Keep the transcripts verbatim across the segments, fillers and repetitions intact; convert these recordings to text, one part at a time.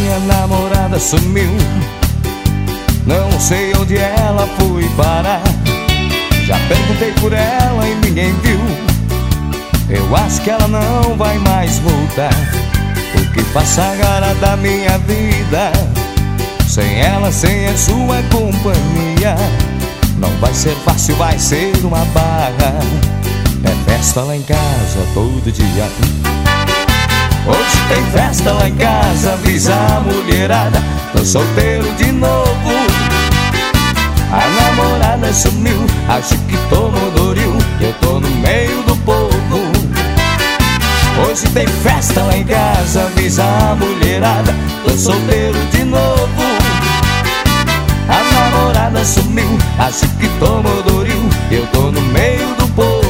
minha namorada sumiu, não sei onde ela foi parar. Já perguntei por ela e ninguém viu. Eu acho que ela não vai mais voltar. O que faço agora da minha vida? Sem ela, sem a sua companhia, não vai ser fácil, vai ser uma barra. É festa lá em casa todo dia. Hoje tem festa lá em casa, avisa a mulherada, tô solteiro de novo. A namorada sumiu, acho que tô no Doril, eu tô no meio do povo. Hoje tem festa lá em casa, avisa a mulherada, tô solteiro de novo. A namorada sumiu, acho que tô no Doril, eu tô no meio do povo.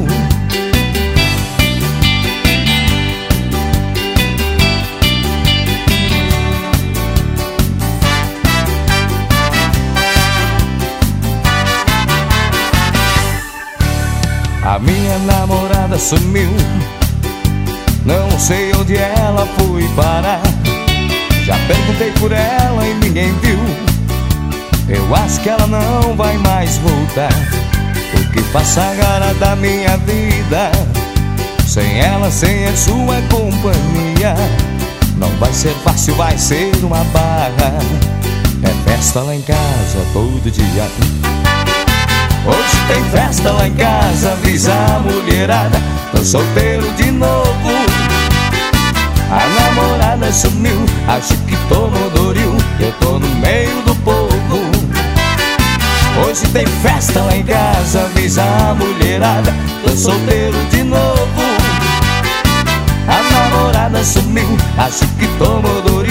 A minha namorada sumiu, não sei onde ela foi parar. Já perguntei por ela e ninguém viu. Eu acho que ela não vai mais voltar. O que faço agora da minha vida? Sem ela, sem a sua companhia, não vai ser fácil, vai ser uma barra. É festa lá em casa todo dia. Hoje tem festa lá em casa, avisa a mulherada, tô solteiro de novo. A namorada sumiu, acho que tô no Doril, eu tô no meio do povo. Hoje tem festa lá em casa, avisa a mulherada, tô solteiro de novo. A namorada sumiu, acho que tô no Doril,